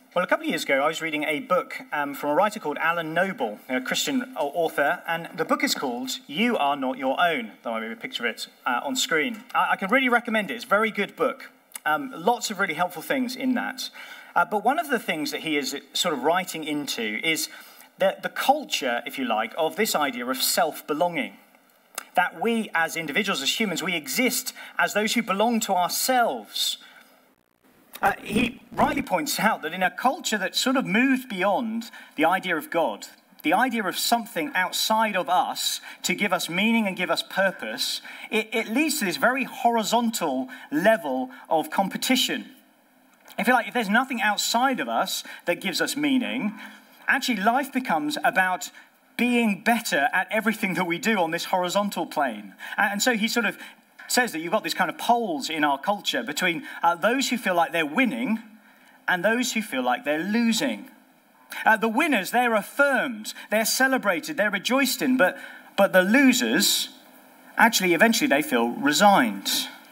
Well, a couple of years ago, I was reading a book from a writer called Alan Noble, a Christian author, and the book is called You Are Not Your Own, though I made a picture of it on screen. I can really recommend it. It's a very good book. Lots of really helpful things in that. But one of the things that he is sort of writing into is the culture, if you like, of this idea of self-belonging. That we, as individuals, as humans, we exist as those who belong to ourselves. He rightly points out that in a culture that sort of moved beyond the idea of God, the idea of something outside of us to give us meaning and give us purpose, it leads to this very horizontal level of competition. If you like, if there's nothing outside of us that gives us meaning, actually life becomes about being better at everything that we do on this horizontal plane. And so he sort of says that you've got this kind of poles in our culture between those who feel like they're winning and those who feel like they're losing. The winners, they're affirmed, they're celebrated, they're rejoiced in, but the losers, actually, eventually they feel resigned.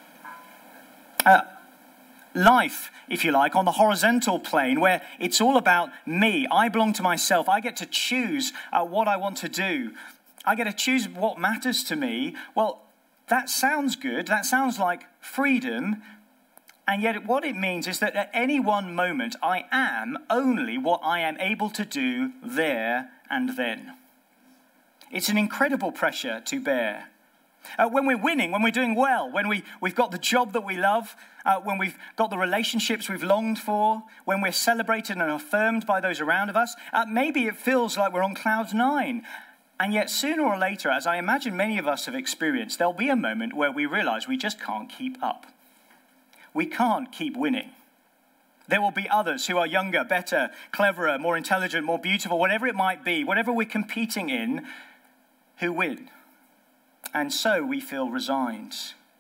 Life, if you like, on the horizontal plane where it's all about me, I belong to myself, I get to choose what I want to do, I get to choose what matters to me, well, that sounds good, that sounds like freedom, and yet what it means is that at any one moment I am only what I am able to do there and then. It's an incredible pressure to bear. When we're winning, when we're doing well, when we've got the job that we love, when we've got the relationships we've longed for, when we're celebrated and affirmed by those around of us, maybe it feels like we're on cloud nine. And yet sooner or later, as I imagine many of us have experienced, there'll be a moment where we realize we just can't keep up. We can't keep winning. There will be others who are younger, better, cleverer, more intelligent, more beautiful, whatever it might be, whatever we're competing in, who win. And so we feel resigned.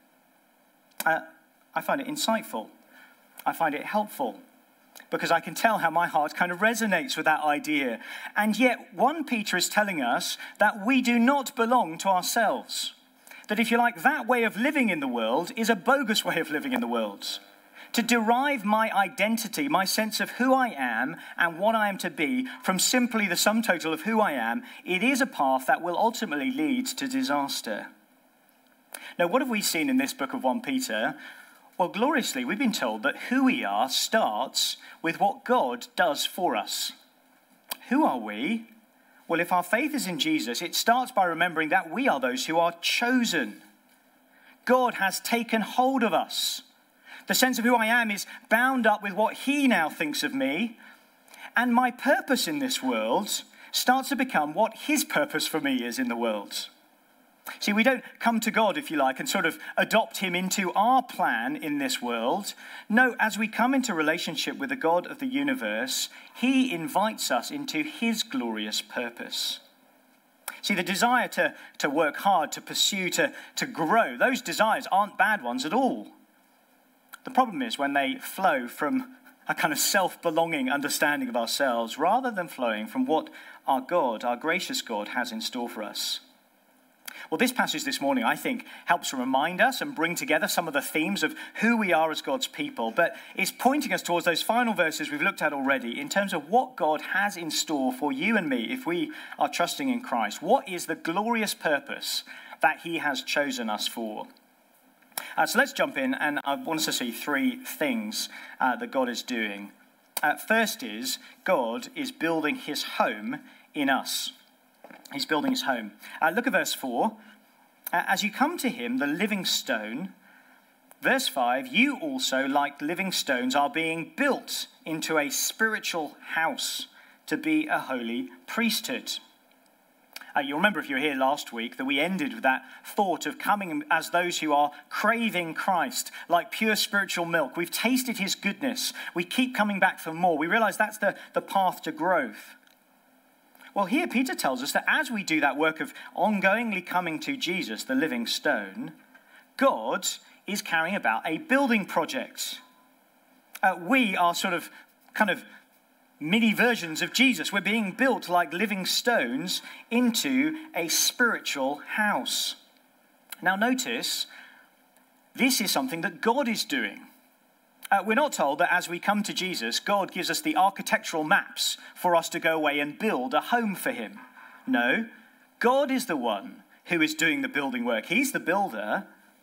I find it insightful. I find it helpful, because I can tell how my heart kind of resonates with that idea. And yet 1 Peter is telling us that we do not belong to ourselves. That if you like, that way of living in the world is a bogus way of living in the world. To derive my identity, my sense of who I am and what I am to be from simply the sum total of who I am, it is a path that will ultimately lead to disaster. Now, what have we seen in this book of 1 Peter? Well, gloriously, we've been told that who we are starts with what God does for us. Who are we? Well, if our faith is in Jesus, it starts by remembering that we are those who are chosen. God has taken hold of us. The sense of who I am is bound up with what he now thinks of me. And my purpose in this world starts to become what his purpose for me is in the world. See, we don't come to God, if you like, and sort of adopt him into our plan in this world. No, as we come into relationship with the God of the universe, he invites us into his glorious purpose. See, the desire to work hard, to pursue, to grow, those desires aren't bad ones at all. The problem is when they flow from a kind of self-belonging understanding of ourselves rather than flowing from what our God, our gracious God, has in store for us. Well, this passage this morning, I think, helps remind us and bring together some of the themes of who we are as God's people, but it's pointing us towards those final verses we've looked at already in terms of what God has in store for you and me if we are trusting in Christ. What is the glorious purpose that he has chosen us for? So let's jump in, and I want us to see 3 things that God is doing. First is, God is building his home in us. He's building his home. Look at verse 4. As you come to him, the living stone, verse 5, you also, like living stones, are being built into a spiritual house to be a holy priesthood. You'll remember if you were here last week that we ended with that thought of coming as those who are craving Christ, like pure spiritual milk. We've tasted his goodness. We keep coming back for more. We realize that's the path to growth. Well, here Peter tells us that as we do that work of ongoingly coming to Jesus, the living stone, God is carrying about a building project. We are sort of kind of mini versions of Jesus. We're being built like living stones into a spiritual house. Now notice, this is something that God is doing. We're not told that as we come to Jesus, God gives us the architectural maps for us to go away and build a home for him. No, God is the one who is doing the building work. He's the builder.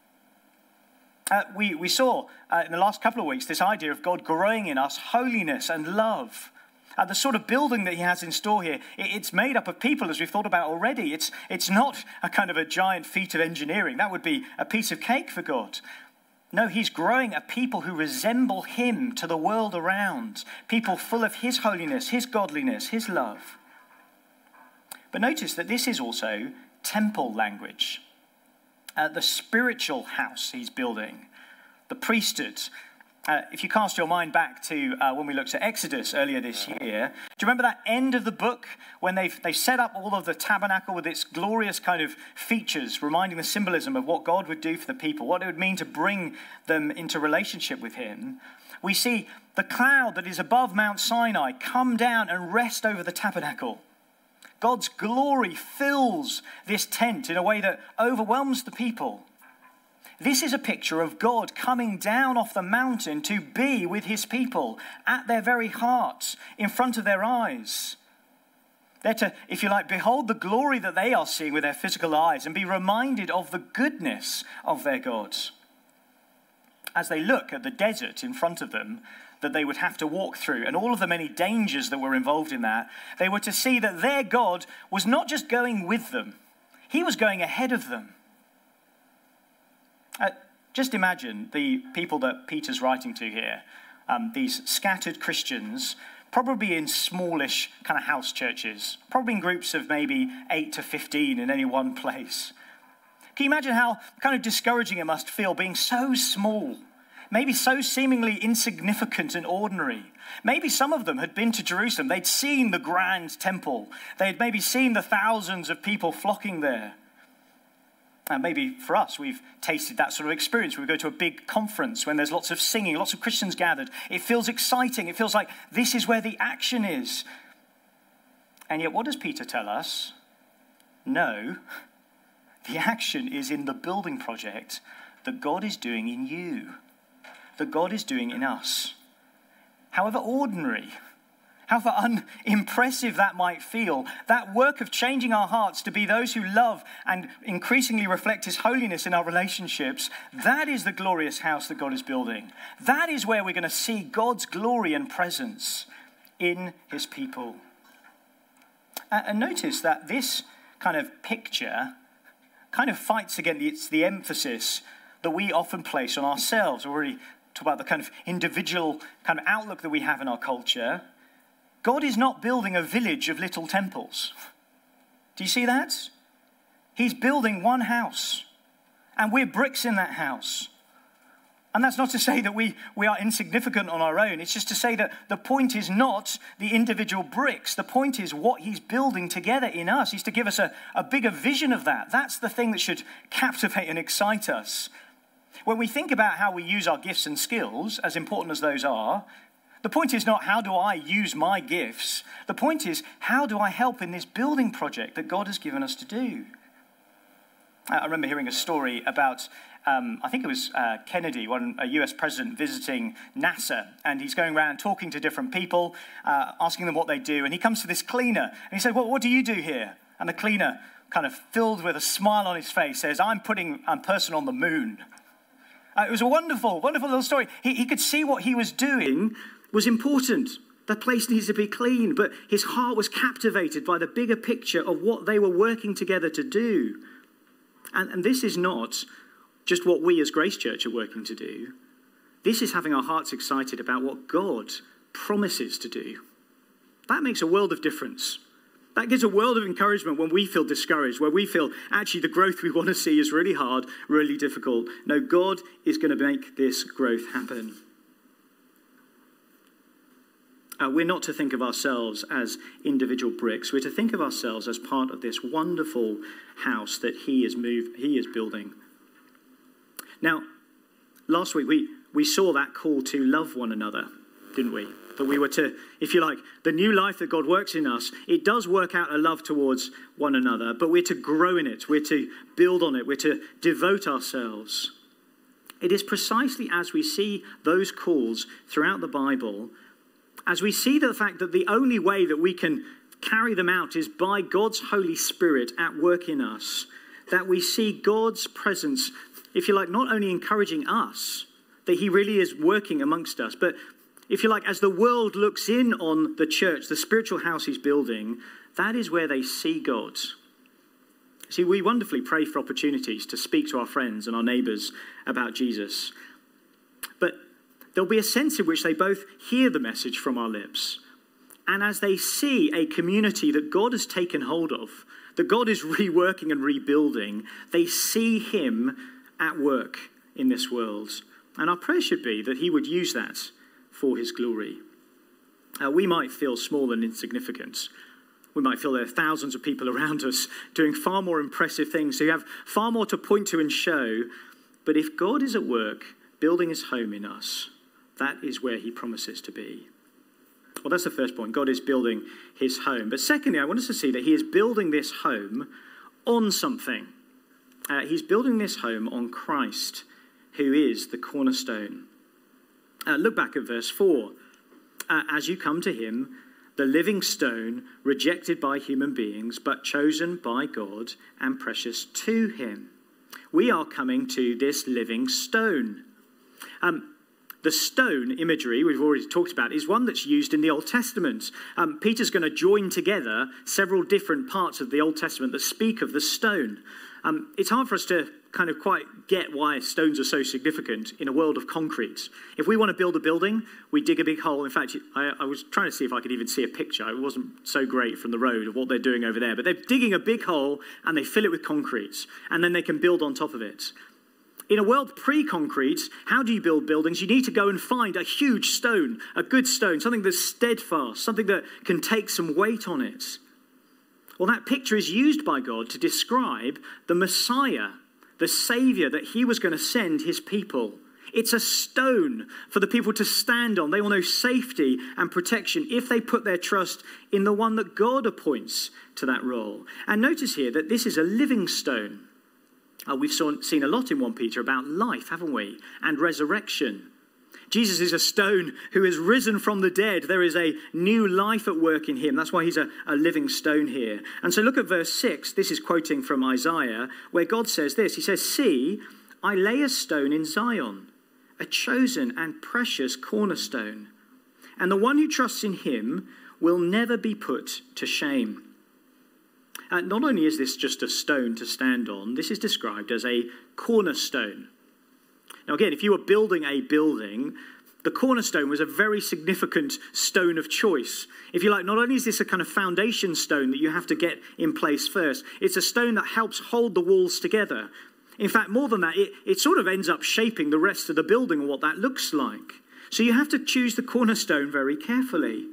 We saw in the last couple of weeks this idea of God growing in us holiness and love. The sort of building that he has in store here, it's made up of people, as we've thought about already. It's not a kind of a giant feat of engineering. That would be a piece of cake for God. No, he's growing a people who resemble him to the world around. People full of his holiness, his godliness, his love. But notice that this is also temple language. The spiritual house he's building, the priesthood. If you cast your mind back to when we looked at Exodus earlier this year, do you remember that end of the book when they set up all of the tabernacle with its glorious kind of features, reminding the symbolism of what God would do for the people, what it would mean to bring them into relationship with him? We see the cloud that is above Mount Sinai come down and rest over the tabernacle. God's glory fills this tent in a way that overwhelms the people. This is a picture of God coming down off the mountain to be with his people at their very hearts, in front of their eyes. They're to, if you like, behold the glory that they are seeing with their physical eyes and be reminded of the goodness of their God. As they look at the desert in front of them that they would have to walk through and all of the many dangers that were involved in that, they were to see that their God was not just going with them, he was going ahead of them. Just imagine the people that Peter's writing to here, these scattered Christians, probably in smallish kind of house churches, probably in groups of maybe 8 to 15 in any one place. Can you imagine how kind of discouraging it must feel being so small, maybe so seemingly insignificant and ordinary? Maybe some of them had been to Jerusalem. They'd seen the grand temple. They had maybe seen the thousands of people flocking there. And maybe for us, we've tasted that sort of experience. We go to a big conference when there's lots of singing, lots of Christians gathered. It feels exciting. It feels like this is where the action is. And yet, what does Peter tell us? No, the action is in the building project that God is doing in you, that God is doing in us. However ordinary, however unimpressive that might feel, that work of changing our hearts to be those who love and increasingly reflect his holiness in our relationships, that is the glorious house that God is building. That is where we're going to see God's glory and presence in his people. And notice that this kind of picture kind of fights against the emphasis that we often place on ourselves. We already talked about the kind of individual kind of outlook that we have in our culture. God is not building a village of little temples. Do you see that? He's building one house, and we're bricks in that house. And that's not to say that we are insignificant on our own. It's just to say that the point is not the individual bricks. The point is what he's building together in us. He's to give us a bigger vision of that. That's the thing that should captivate and excite us. When we think about how we use our gifts and skills, as important as those are, the point is not how do I use my gifts. The point is how do I help in this building project that God has given us to do. I remember hearing a story about, I think it was Kennedy, a US president visiting NASA, and he's going around talking to different people, asking them what they do, and he comes to this cleaner, and he said, well, what do you do here? And the cleaner, kind of filled with a smile on his face, says, I'm putting a person on the moon. It was a wonderful, wonderful little story. He could see what he was doing was important. The place needs to be clean, but his heart was captivated by the bigger picture of what they were working together to do. And this is not just what we as Grace Church are working to do. This is having our hearts excited about what God promises to do. That makes a world of difference. That gives a world of encouragement when we feel discouraged, where we feel actually the growth we want to see is really hard, really difficult. No, God is going to make this growth happen. We're not to think of ourselves as individual bricks. We're to think of ourselves as part of this wonderful house that he is building. Now, last week we saw that call to love one another, didn't we? That we were to, if you like, the new life that God works in us, it does work out a love towards one another, but we're to grow in it. We're to build on it. We're to devote ourselves. It is precisely as we see those calls throughout the Bible, as we see the fact that the only way that we can carry them out is by God's Holy Spirit at work in us, that we see God's presence, if you like, not only encouraging us, that he really is working amongst us, but if you like, as the world looks in on the church, the spiritual house he's building, that is where they see God. See, we wonderfully pray for opportunities to speak to our friends and our neighbours about Jesus. But there'll be a sense in which they both hear the message from our lips. And as they see a community that God has taken hold of, that God is reworking and rebuilding, they see him at work in this world. And our prayer should be that he would use that for his glory. We might feel small and insignificant. We might feel there are thousands of people around us doing far more impressive things. So you have far more to point to and show. But if God is at work building his home in us, that is where he promises to be. Well, that's the first point. God is building his home. But secondly, I want us to see that he is building this home on something. He's building this home on Christ, who is the cornerstone. Look back at verse 4. As you come to him, the living stone, rejected by human beings, but chosen by God and precious to him. We are coming to this living stone. The stone imagery we've already talked about is one that's used in the Old Testament. Peter's going to join together several different parts of the Old Testament that speak of the stone. It's hard for us to kind of quite get why stones are so significant in a world of concrete. If we want to build a building, we dig a big hole. In fact, I was trying to see if I could even see a picture. It wasn't so great from the road of what they're doing over there. But they're digging a big hole and they fill it with concrete. And then they can build on top of it. In a world pre-concrete, how do you build buildings? You need to go and find a huge stone, a good stone, something that's steadfast, something that can take some weight on it. Well, that picture is used by God to describe the Messiah, the Savior that he was going to send his people. It's a stone for the people to stand on. They will know safety and protection if they put their trust in the one that God appoints to that role. And notice here that this is a living stone. We've seen a lot in 1 Peter about life, haven't we? And resurrection. Jesus is a stone who has risen from the dead. There is a new life at work in him. That's why he's a living stone here. And so look at verse 6. This is quoting from Isaiah, where God says this. He says, "See, I lay a stone in Zion, a chosen and precious cornerstone. And the one who trusts in him will never be put to shame." Not only is this just a stone to stand on, this is described as a cornerstone. Now again, if you were building a building, the cornerstone was a very significant stone of choice. If you like, not only is this a kind of foundation stone that you have to get in place first, it's a stone that helps hold the walls together. In fact, more than that, it sort of ends up shaping the rest of the building and what that looks like. So you have to choose the cornerstone very carefully.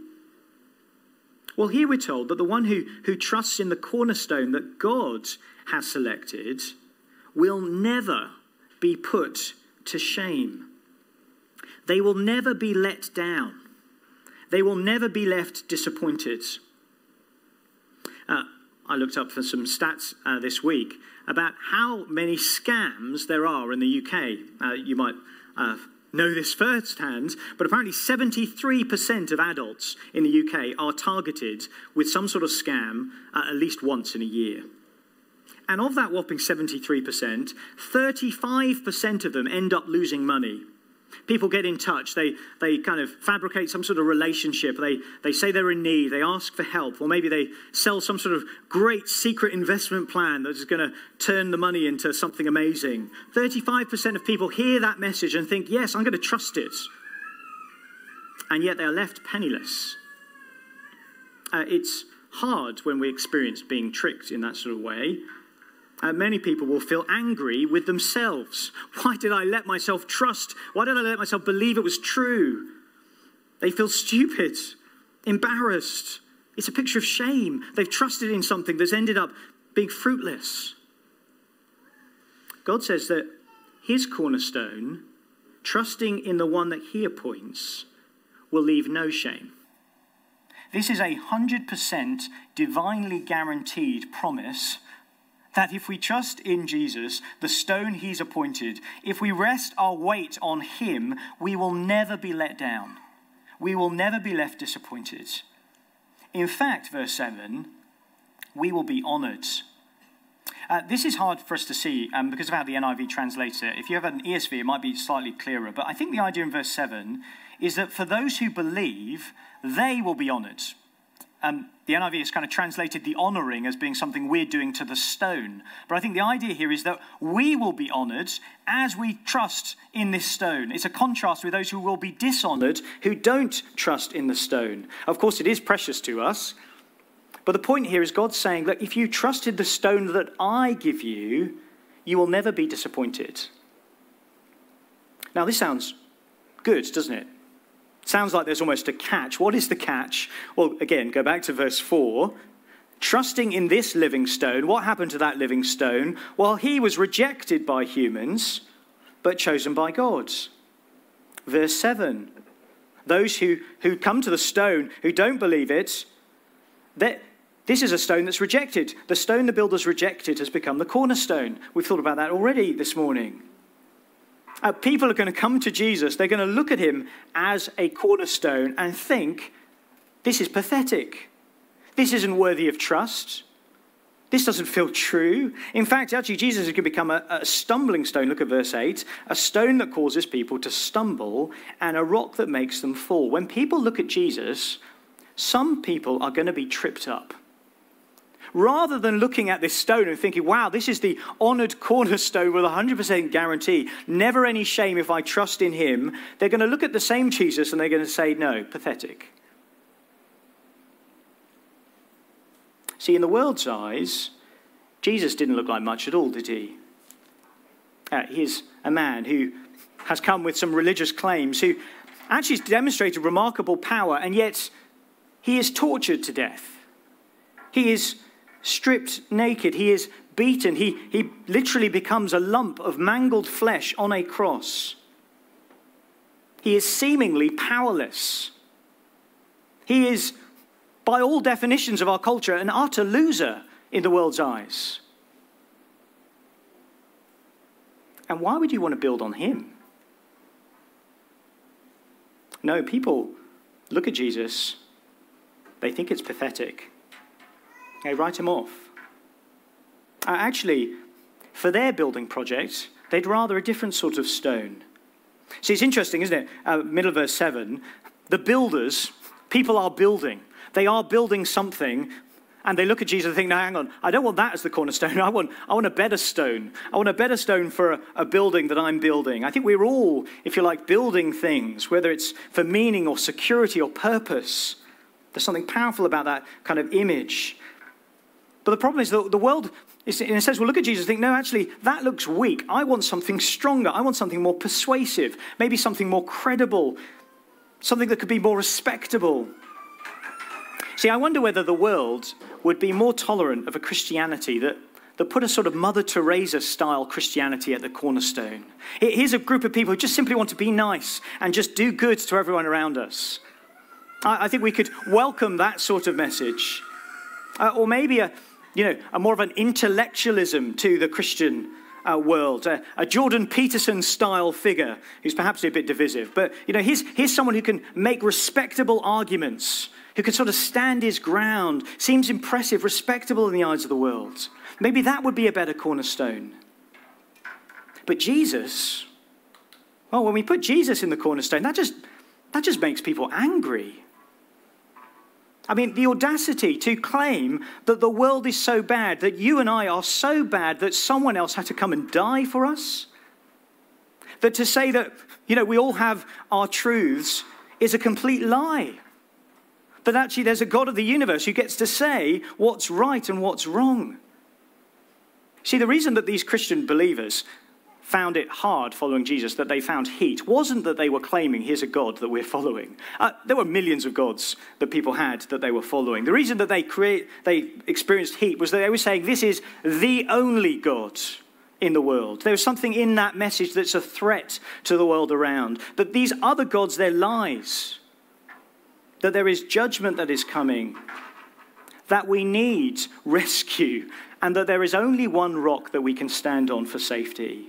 Well, here we're told that the one who trusts in the cornerstone that God has selected will never be put to shame. They will never be let down. They will never be left disappointed. I looked up for some stats this week about how many scams there are in the UK. You might know this firsthand, but apparently 73% of adults in the UK are targeted with some sort of scam at least once in a year. And of that whopping 73%, 35% of them end up losing money. People get in touch, they kind of fabricate some sort of relationship, they say they're in need, they ask for help, or maybe they sell some sort of great secret investment plan that is going to turn the money into something amazing. 35% of people hear that message and think, yes, I'm going to trust it. And yet they're left penniless. It's hard when we experience being tricked in that sort of way. Many people will feel angry with themselves. Why did I let myself trust? Why did I let myself believe it was true? They feel stupid, embarrassed. It's a picture of shame. They've trusted in something that's ended up being fruitless. God says that his cornerstone, trusting in the one that he appoints, will leave no shame. This is 100% divinely guaranteed promise that if we trust in Jesus, the stone he's appointed, if we rest our weight on him, we will never be let down. We will never be left disappointed. In fact, verse 7, we will be honored. This is hard for us to see because of how the NIV translates it. If you have an ESV, it might be slightly clearer. But I think the idea in verse 7 is that for those who believe, they will be honored. The NIV has kind of translated the honoring as being something we're doing to the stone. But I think the idea here is that we will be honored as we trust in this stone. It's a contrast with those who will be dishonored, who don't trust in the stone. Of course, it is precious to us. But the point here is God saying, look, if you trusted the stone that I give you, you will never be disappointed. Now, this sounds good, doesn't it? Sounds like there's almost a catch. What is the catch? Well, again, go back to verse 4. Trusting in this living stone, what happened to that living stone? Well, he was rejected by humans, but chosen by God. Verse 7. Those who come to the stone, who don't believe it, this is a stone that's rejected. The stone the builders rejected has become the cornerstone. We've thought about that already this morning. People are going to come to Jesus. They're going to look at him as a cornerstone and think, this is pathetic. This isn't worthy of trust. This doesn't feel true. In fact, actually, Jesus is going to become a stumbling stone. Look at verse 8. A stone that causes people to stumble and a rock that makes them fall. When people look at Jesus, some people are going to be tripped up. Rather than looking at this stone and thinking, wow, this is the honored cornerstone with 100% guarantee, never any shame if I trust in him, they're going to look at the same Jesus and they're going to say, no, pathetic. See, in the world's eyes, Jesus didn't look like much at all, did he? He's a man who has come with some religious claims, who actually has demonstrated remarkable power, and yet he is tortured to death. He is stripped naked. He is beaten. He literally becomes a lump of mangled flesh on a cross. He is seemingly powerless. He is, by all definitions of our culture, an utter loser in the world's eyes. And why would you want to build on him? No, people look at Jesus, they think it's pathetic. They write him off. Actually, for their building project, they'd rather a different sort of stone. See, it's interesting, isn't it? Middle of verse 7, the builders, people are building. They are building something, and they look at Jesus and think, no, hang on, I don't want that as the cornerstone. I want a better stone. I want a better stone for a building that I'm building. I think we're all, if you like, building things, whether it's for meaning or security or purpose. There's something powerful about that kind of image. But the problem is that the world, in a sense, will look at Jesus and think, no, actually, that looks weak. I want something stronger. I want something more persuasive, maybe something more credible, something that could be more respectable. See, I wonder whether the world would be more tolerant of a Christianity that put a sort of Mother Teresa-style Christianity at the cornerstone. Here's a group of people who just simply want to be nice and just do good to everyone around us. I think we could welcome that sort of message. Or maybe a more of an intellectualism to the Christian world. A Jordan Peterson-style figure who's perhaps a bit divisive. But, here's someone who can make respectable arguments, who can sort of stand his ground, seems impressive, respectable in the eyes of the world. Maybe that would be a better cornerstone. But Jesus, well, when we put Jesus in the cornerstone, that just makes people angry. I mean, the audacity to claim that the world is so bad, that you and I are so bad that someone else had to come and die for us. That to say that, we all have our truths is a complete lie. That actually there's a God of the universe who gets to say what's right and what's wrong. See, the reason that these Christian believers found it hard following Jesus, that they found heat, wasn't that they were claiming, here's a God that we're following. There were millions of gods that people had that they were following. The reason that they experienced heat was that they were saying, this is the only God in the world. There was something in that message that's a threat to the world around. That these other gods, they're lies. That there is judgment that is coming. that we need rescue, and that there is only one rock that we can stand on for safety.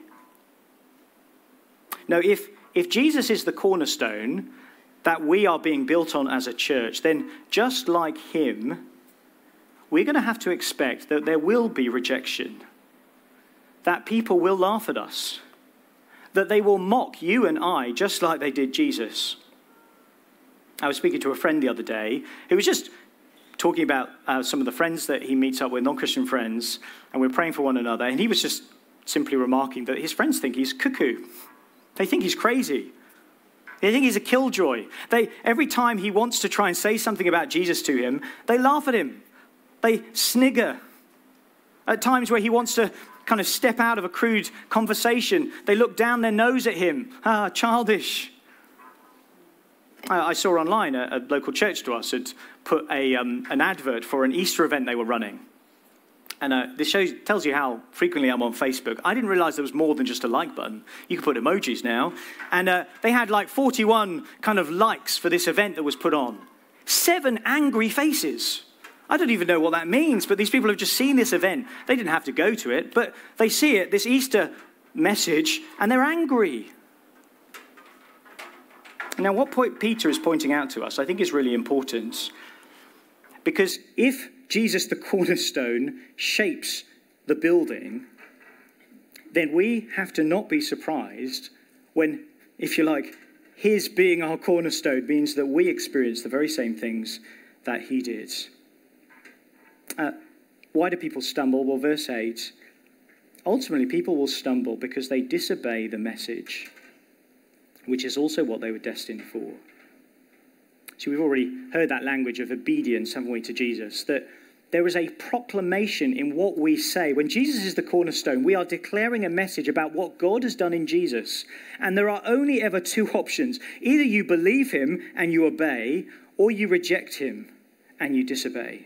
Now, if Jesus is the cornerstone that we are being built on as a church, then just like him, we're going to have to expect that there will be rejection, that people will laugh at us, that they will mock you and I just like they did Jesus. I was speaking to a friend the other day who was just talking about some of the friends that he meets up with, non-Christian friends, and we're praying for one another, and he was just simply remarking that his friends think he's cuckoo. They think he's crazy. They think he's a killjoy. Every time he wants to try and say something about Jesus to him, they laugh at him. They snigger. At times where he wants to kind of step out of a crude conversation, they look down their nose at him. Childish. I saw online a local church to us had put an advert for an Easter event they were running. And this tells you how frequently I'm on Facebook. I didn't realize there was more than just a like button. You can put emojis now. And they had like 41 kind of likes for this event that was put on. 7 angry faces. I don't even know what that means, but these people have just seen this event. They didn't have to go to it, but they see it, this Easter message, and they're angry. Now, what Peter is pointing out to us, I think is really important. Because if Jesus, the cornerstone, shapes the building, then we have to not be surprised when, if you like, his being our cornerstone means that we experience the very same things that he did. Why do people stumble? Well, verse 8, ultimately people will stumble because they disobey the message, which is also what they were destined for. So we've already heard that language of obedience, haven't we, to Jesus, that there is a proclamation in what we say. When Jesus is the cornerstone, we are declaring a message about what God has done in Jesus. And there are only ever 2 options. Either you believe him and you obey, or you reject him and you disobey.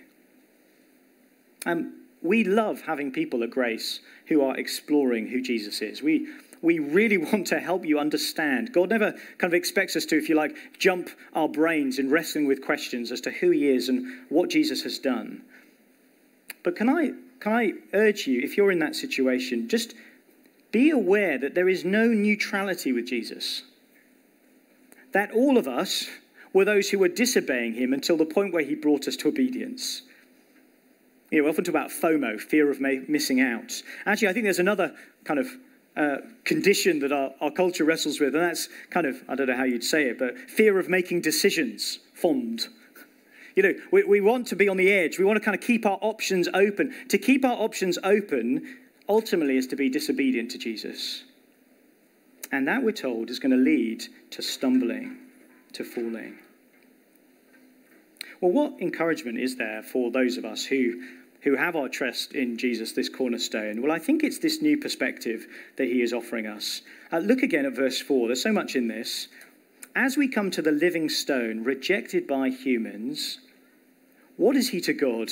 We love having people at Grace who are exploring who Jesus is. We really want to help you understand. God never kind of expects us to, if you like, jump our brains in wrestling with questions as to who he is and what Jesus has done. But can I urge you, if you're in that situation, just be aware that there is no neutrality with Jesus. That all of us were those who were disobeying him until the point where he brought us to obedience. You know, we often talk about FOMO, fear of missing out. Actually, I think there's another kind of condition that our culture wrestles with, and that's kind of, I don't know how you'd say it, but fear of making decisions, FOMD. You know, we want to be on the edge. We want to kind of keep our options open. To keep our options open, ultimately, is to be disobedient to Jesus. And that, we're told, is going to lead to stumbling, to falling. Well, what encouragement is there for those of us who have our trust in Jesus, this cornerstone? Well, I think it's this new perspective that he is offering us. Look again at verse 4. There's so much in this. As we come to the living stone, rejected by humans, what is he to God?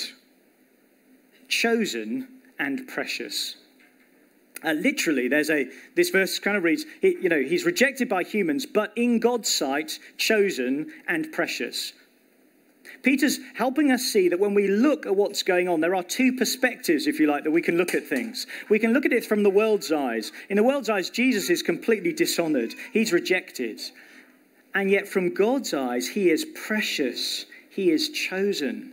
Chosen and precious. Literally, this verse kind of reads, he's rejected by humans, but in God's sight, chosen and precious. Peter's helping us see that when we look at what's going on, there are 2 perspectives, if you like, that we can look at things. We can look at it from the world's eyes. In the world's eyes, Jesus is completely dishonored. He's rejected. And yet from God's eyes, he is precious. He is chosen.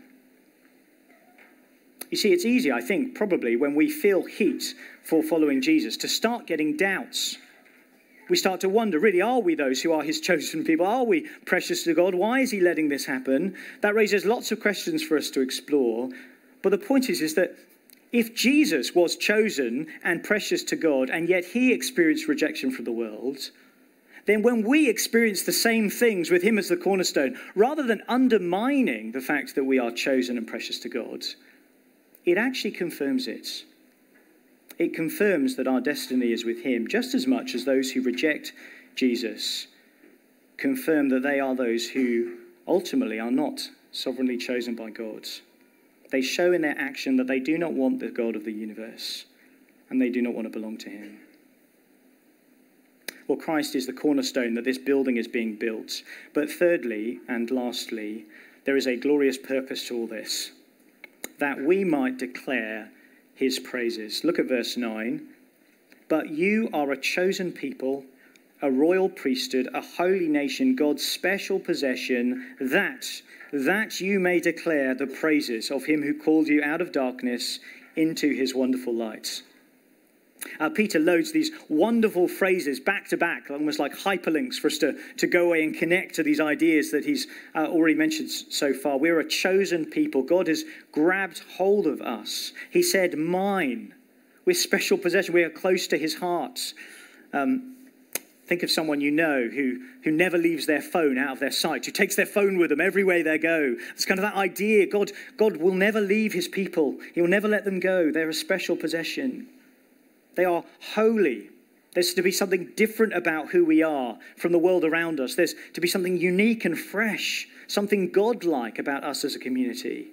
You see, it's easy, I think, probably when we feel heat for following Jesus, to start getting doubts. We start to wonder, really, are we those who are his chosen people? Are we precious to God? Why is he letting this happen? That raises lots of questions for us to explore. But the point is that if Jesus was chosen and precious to God, and yet he experienced rejection from the world, then when we experience the same things with him as the cornerstone, rather than undermining the fact that we are chosen and precious to God, it actually confirms it. It confirms that our destiny is with him, just as much as those who reject Jesus confirm that they are those who ultimately are not sovereignly chosen by God. They show in their action that they do not want the God of the universe, and they do not want to belong to him. Well, Christ is the cornerstone that this building is being built. But thirdly and lastly, there is a glorious purpose to all this. that we might declare his praises. Look at verse 9. But you are a chosen people, a royal priesthood, a holy nation, God's special possession, that you may declare the praises of him who called you out of darkness into his wonderful light. Peter loads these wonderful phrases back to back, almost like hyperlinks for us to go away and connect to these ideas that he's already mentioned so far. We're a chosen people. God has grabbed hold of us. He said, mine. We're special possession. We are close to his heart. Think of someone you know who never leaves their phone out of their sight, who takes their phone with them everywhere they go. It's kind of that idea. God will never leave his people. He will never let them go. They're a special possession. They are holy. There's to be something different about who we are from the world around us. There's to be something unique and fresh, something godlike about us as a community.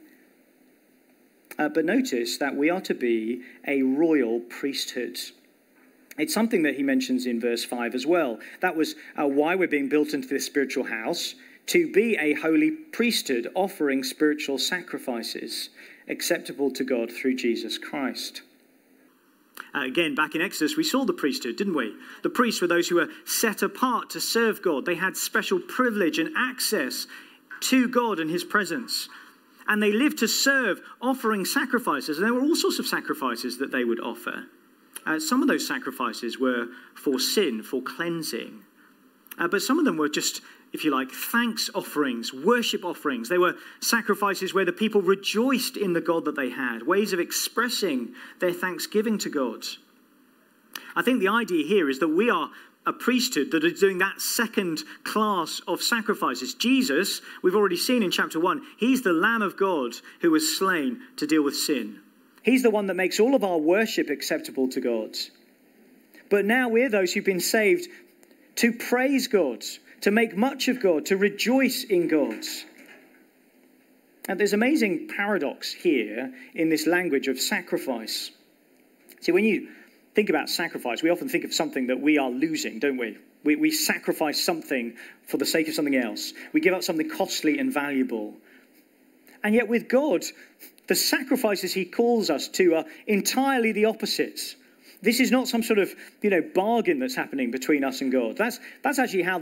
But notice that we are to be a royal priesthood. It's something that he mentions in verse 5 as well. That was why we're being built into this spiritual house, to be a holy priesthood, offering spiritual sacrifices acceptable to God through Jesus Christ. Again, back in Exodus, we saw the priesthood, didn't we? The priests were those who were set apart to serve God. They had special privilege and access to God and his presence. And they lived to serve, offering sacrifices. And there were all sorts of sacrifices that they would offer. Some of those sacrifices were for sin, for cleansing. But some of them were just, if you like, thanks offerings, worship offerings. They were sacrifices where the people rejoiced in the God that they had, ways of expressing their thanksgiving to God. I think the idea here is that we are a priesthood that is doing that second class of sacrifices. Jesus, we've already seen in chapter 1, he's the Lamb of God who was slain to deal with sin. He's the one that makes all of our worship acceptable to God. But now we're those who've been saved to praise God, to make much of God, to rejoice in God. And there's amazing paradox here in this language of sacrifice. See, when you think about sacrifice, we often think of something that we are losing, don't we? We sacrifice something for the sake of something else. We give up something costly and valuable. And yet with God, the sacrifices he calls us to are entirely the opposites. This is not some sort of, bargain that's happening between us and God. That's actually how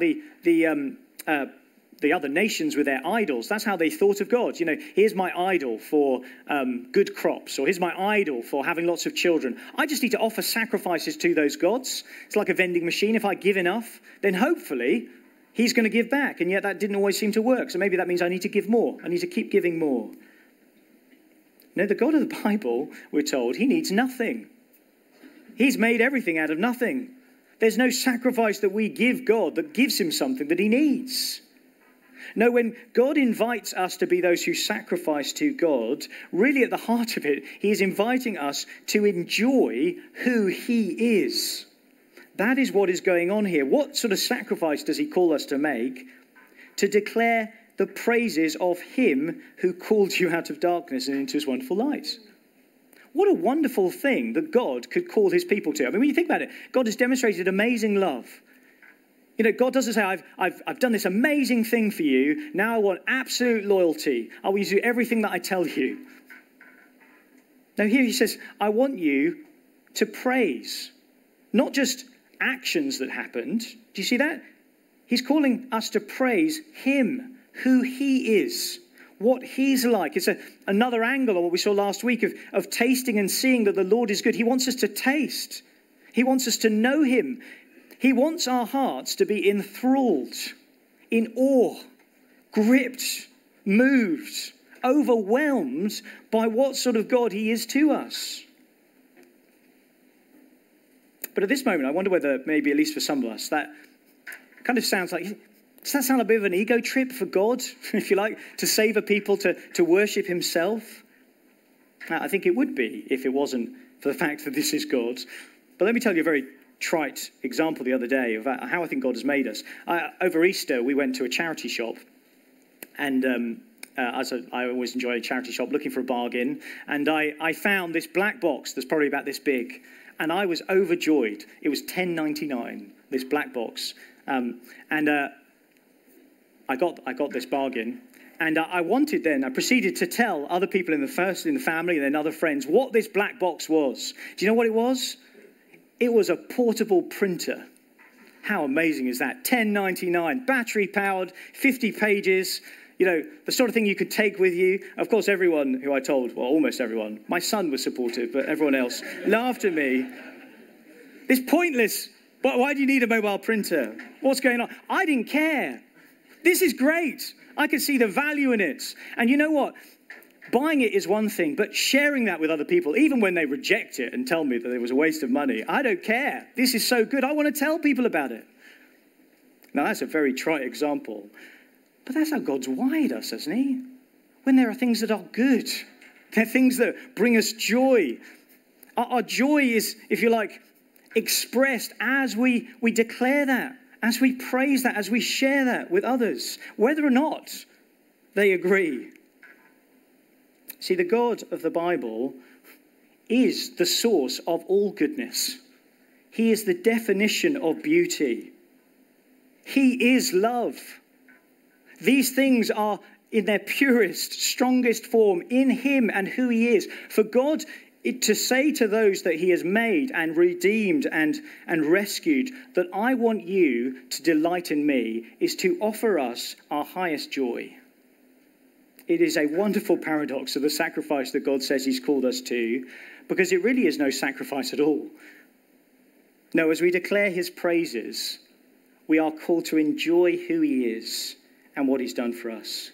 the other nations with their idols, that's how they thought of God. Here's my idol for good crops, or here's my idol for having lots of children. I just need to offer sacrifices to those gods. It's like a vending machine. If I give enough, then hopefully he's going to give back. And yet that didn't always seem to work. So maybe that means I need to give more. I need to keep giving more. No, the God of the Bible, we're told, he needs nothing. He's made everything out of nothing. There's no sacrifice that we give God that gives him something that he needs. No, when God invites us to be those who sacrifice to God, really at the heart of it, he is inviting us to enjoy who he is. That is what is going on here. What sort of sacrifice does he call us to make? To declare the praises of him who called you out of darkness and into his wonderful light. What a wonderful thing that God could call his people to. I mean, when you think about it, God has demonstrated amazing love. God doesn't say, I've done this amazing thing for you. Now I want absolute loyalty. I will do everything that I tell you. No, here he says, I want you to praise. Not just actions that happened. Do you see that? He's calling us to praise him, who he is, what he's like. It's another angle on what we saw last week of tasting and seeing that the Lord is good. He wants us to taste. He wants us to know him. He wants our hearts to be enthralled, in awe, gripped, moved, overwhelmed by what sort of God he is to us. But at this moment, I wonder whether maybe, at least for some of us, that kind of sounds like, does that sound a bit of an ego trip for God, if you like, to save a people, to worship himself? I think it would be if it wasn't for the fact that this is God. But let me tell you a very trite example the other day of how I think God has made us. Over Easter, we went to a charity shop, and as I always enjoy a charity shop, looking for a bargain, and I found this black box that's probably about this big, and I was overjoyed. It was $10.99, this black box, and I got this bargain. And I proceeded to tell other people in the family and then other friends what this black box was. Do you know what it was? It was a portable printer. How amazing is that? $10.99, battery powered, 50 pages, the sort of thing you could take with you. Of course, everyone who I told, well, almost everyone, my son was supportive, but everyone else laughed at me. It's pointless. Why do you need a mobile printer? What's going on? I didn't care. This is great. I could see the value in it. And you know what? Buying it is one thing, but sharing that with other people, even when they reject it and tell me that it was a waste of money, I don't care. This is so good. I want to tell people about it. Now, that's a very trite example, but that's how God's wired us, hasn't he? When there are things that are good, there are things that bring us joy. Our joy is, if you like, expressed as we declare that, as we praise that, as we share that with others, whether or not they agree. See, the God of the Bible is the source of all goodness. He is the definition of beauty. He is love. These things are in their purest, strongest form in him and who he is. For God to say to those that he has made and redeemed and rescued that I want you to delight in me is to offer us our highest joy. It is a wonderful paradox of the sacrifice that God says he's called us to, because it really is no sacrifice at all. No, as we declare his praises, we are called to enjoy who he is and what he's done for us.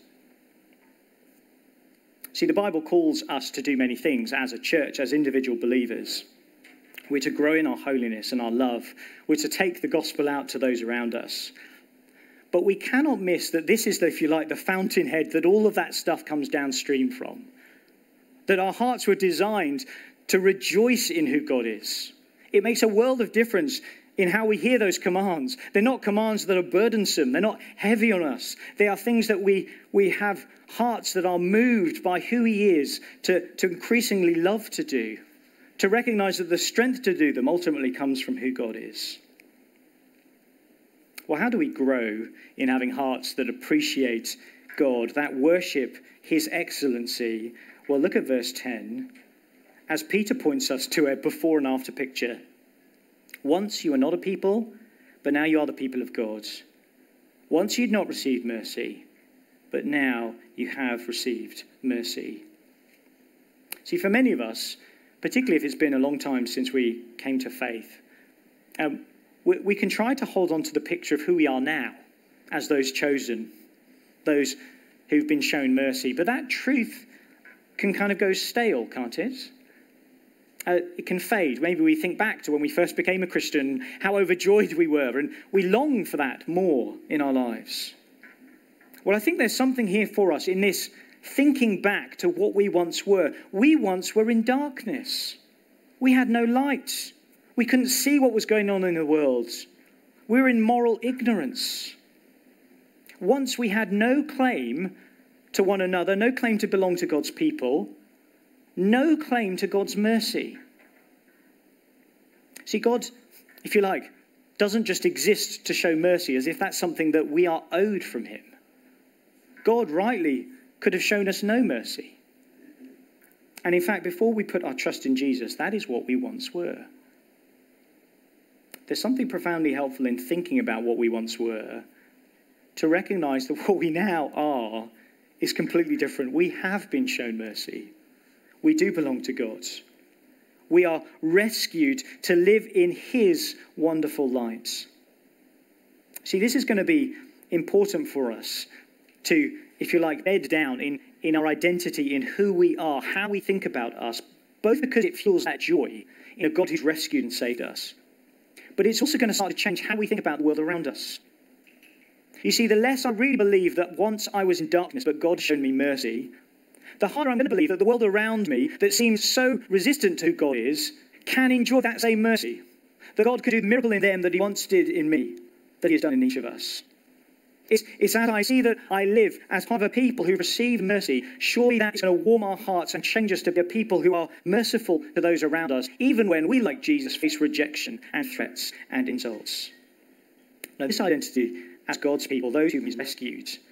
See, the Bible calls us to do many things as a church, as individual believers. We're to grow in our holiness and our love. We're to take the gospel out to those around us. But we cannot miss that this is, if you like, the fountainhead that all of that stuff comes downstream from. That our hearts were designed to rejoice in who God is. It makes a world of difference in how we hear those commands. They're not commands that are burdensome. They're not heavy on us. They are things that we have hearts that are moved by who he is to increasingly love to do. To recognize that the strength to do them ultimately comes from who God is. Well, how do we grow in having hearts that appreciate God, that worship his excellency? Well, look at verse 10. As Peter points us to a before and after picture. Once you were not a people, but now you are the people of God. Once you'd not received mercy, but now you have received mercy. See, for many of us, particularly if it's been a long time since we came to faith, we can try to hold on to the picture of who we are now as those chosen, those who've been shown mercy. But that truth can kind of go stale, can't it? It can fade. Maybe we think back to when we first became a Christian, how overjoyed we were, and we long for that more in our lives. Well, I think there's something here for us in this thinking back to what we once were. We once were in darkness. We had no light. We couldn't see what was going on in the world. We were in moral ignorance. Once we had no claim to one another, no claim to belong to God's people, no claim to God's mercy. See, God, if you like, doesn't just exist to show mercy as if that's something that we are owed from him. God rightly could have shown us no mercy. And in fact, before we put our trust in Jesus, that is what we once were. There's something profoundly helpful in thinking about what we once were, to recognize that what we now are is completely different. We have been shown mercy. We do belong to God. We are rescued to live in his wonderful light. See, this is going to be important for us to, if you like, bed down in our identity, in who we are, how we think about us, both because it fuels that joy in a God who's rescued and saved us. But it's also going to start to change how we think about the world around us. You see, the less I really believe that once I was in darkness, but God showed me mercy, the harder I'm going to believe that the world around me that seems so resistant to who God is can enjoy that same mercy. That God could do the miracle in them that he once did in me, that he has done in each of us. It's as I see that I live as part of a people who receive mercy, surely that is going to warm our hearts and change us to be a people who are merciful to those around us, even when we, like Jesus, face rejection and threats and insults. Now, this identity as God's people, those whom he's rescued,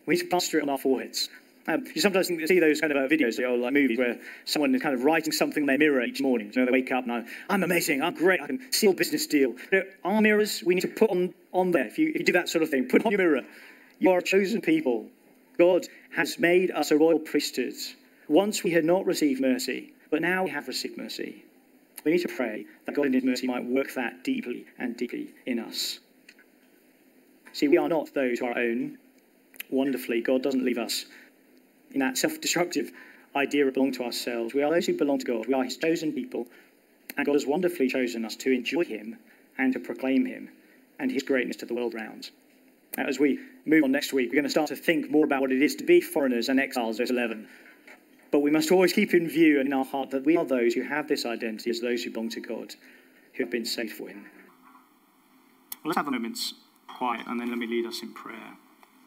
We need to plaster it on our foreheads. You sometimes see those kind of videos, like movies, where someone is kind of writing something in their mirror each morning. They wake up and I'm amazing, I'm great, I can seal business deal. Our mirrors, we need to put on there. If you do that sort of thing, put on your mirror. You are a chosen people. God has made us a royal priesthood. Once we had not received mercy, but now we have received mercy. We need to pray that God in his mercy might work that deeply and deeply in us. See, we are not those who are our own. Wonderfully, God doesn't leave us in that self-destructive idea of belong to ourselves. We are those who belong to God. We are his chosen people. And God has wonderfully chosen us to enjoy him and to proclaim him and his greatness to the world round. As we move on next week, we're going to start to think more about what it is to be foreigners and exiles, verse 11. But we must always keep in view and in our heart that we are those who have this identity as those who belong to God, who have been saved for him. Well, let's have a moment's quiet, and then let me lead us in prayer.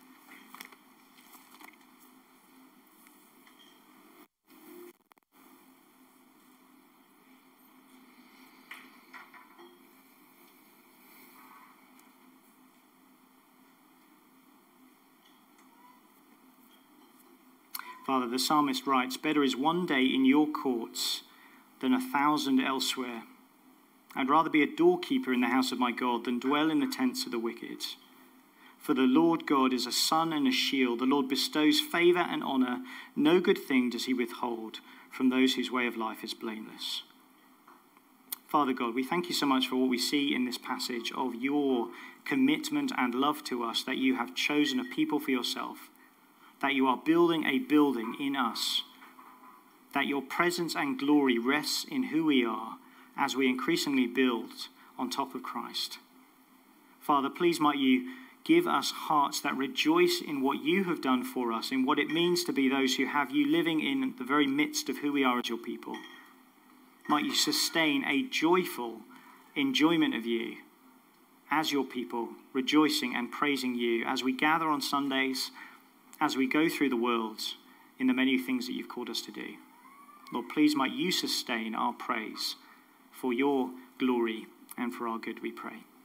Father, the psalmist writes, "Better is one day in your courts than 1,000 elsewhere. I'd rather be a doorkeeper in the house of my God than dwell in the tents of the wicked. For the Lord God is a sun and a shield. The Lord bestows favor and honor. No good thing does he withhold from those whose way of life is blameless." Father God, we thank you so much for what we see in this passage of your commitment and love to us, that you have chosen a people for yourself, that you are building a building in us, that your presence and glory rests in who we are as we increasingly build on top of Christ. Father, please might you give us hearts that rejoice in what you have done for us, in what it means to be those who have you living in the very midst of who we are as your people. Might you sustain a joyful enjoyment of you as your people, rejoicing and praising you as we gather on Sundays, as we go through the world in the many things that you've called us to do. Lord, please might you sustain our praise for your glory and for our good, we pray.